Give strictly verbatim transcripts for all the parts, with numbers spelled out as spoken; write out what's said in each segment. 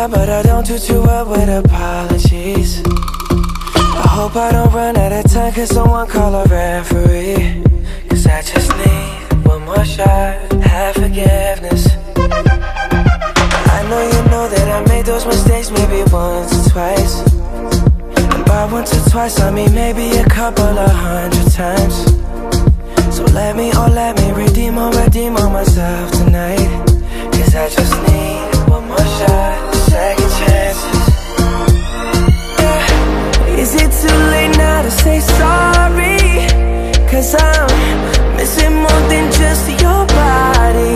shy, but I don't do too well with apologies. I hope I don't run out of time, cause someone call a referee. Cause I just need one more shot, have forgiveness. I know you know that I made those mistakes maybe once or twice. And by once or twice I mean maybe a couple of hundred times. So let me, oh let me redeem or redeem on myself tonight. Cause I just need one more shot, second chances. Yeah. Is it too late now to say sorry? Cause I'm missing more than just your body.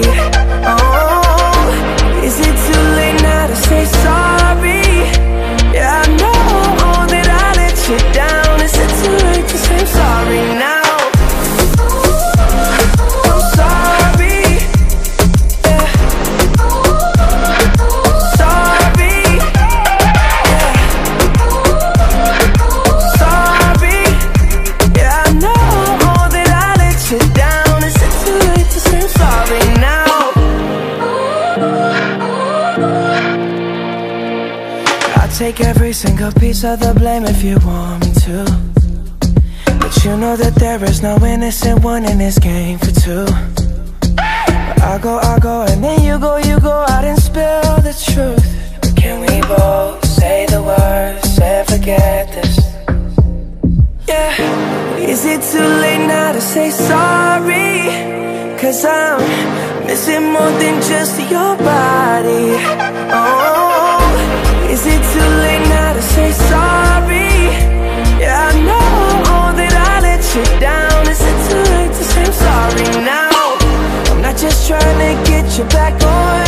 Oh, is it too late now to say sorry? Yeah, I know that I let you down. Is it too late to say I'm sorry now? Take every single piece of the blame if you want me to. But you know that there is no innocent one in this game for two. But I go, I go, and then you go, you go out and spill the truth. But can we both say the words and forget this? Yeah. Is it too late now to say sorry? Cause I'm missing more than just your body. Oh, is it too late now to say sorry? Yeah, I know that I let you down. Is it too late to say I'm sorry now? I'm not just trying to get you back on